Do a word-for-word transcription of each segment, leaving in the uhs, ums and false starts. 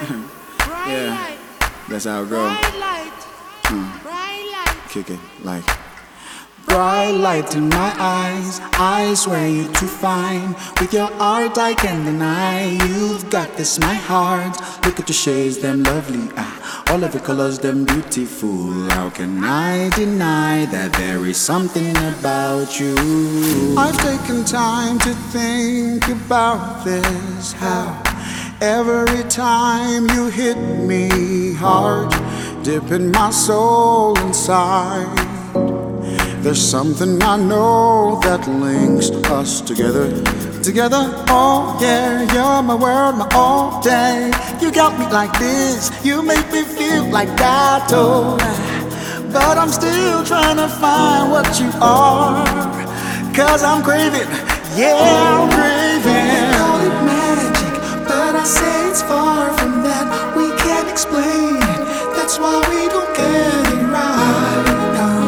Yeah, that's how it goes. Mm. Kick it like bright light in my eyes. I swear you're too fine. With your art I can't deny. You've got this, my heart. Look at your shades, them lovely. Ah, all of your colors, them beautiful. How can I deny that there is something about you? I've taken time to think about this. How every time you hit me hard, dipping my soul inside. There's something I know that links us together. Together, oh yeah, you're my world, my all day. You got me like this, you make me feel like that, oh. But I'm still trying to find what you are, cause I'm craving, yeah, I'm craving. They call it magic, but I say it's far from that. We can't explain it, that's why we don't get it right now.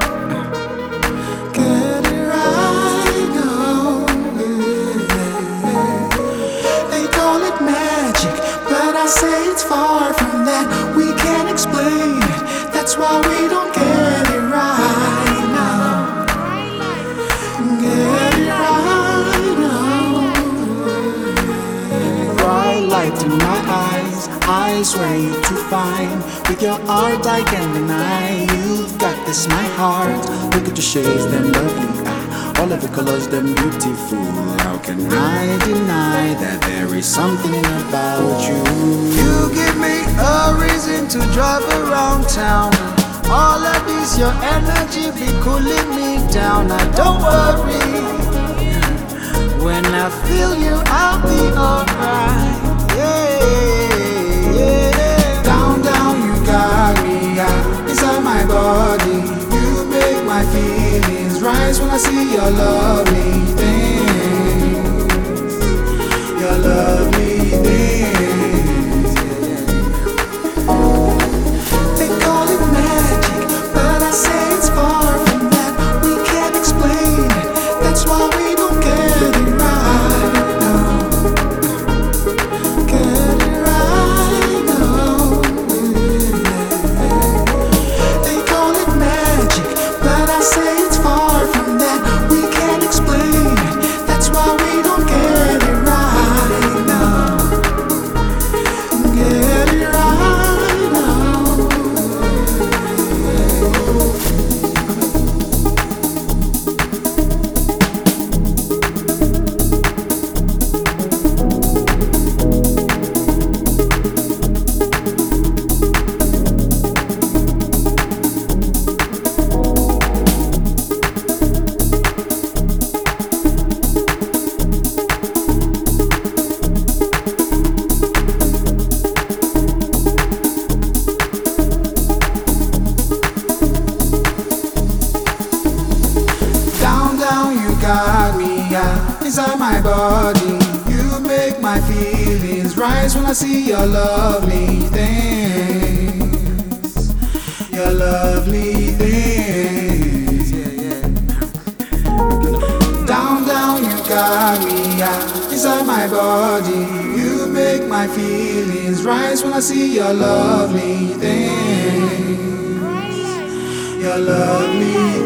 Get it right now, yeah. They call it magic, but I say it's far from that. We can't explain it, that's why we don't get it right now. Get it right now. Bright light in my eyes, I swear you're too fine. With your art I can't deny. You've got this, my heart. Look at your shades, them lovely. Ah, all of the colors, them beautiful. How can I deny that there is something about you? You give me a reason to drive around town. All of this, your energy be cooling me down. Now don't worry, when I feel you, I'll be alright. Yeah, yeah. Down, down, you got me out inside my body. You make my feelings rise when I see your lovely things. Your lovely things. They call it magic, but I say it's far from that. We can't explain it, that's why we don't get it right now. Get it right now. They call it magic, but I say it's far from that. We can't explain it, that's why we don't get it right now. Get it right now. Down, down, you got me out inside my body. You make my feelings rise when I see your lovely things. Your lovely things. Yeah, yeah. Down, down, you got me out inside my body. You make my feelings rise when I see your lovely things. Your lovely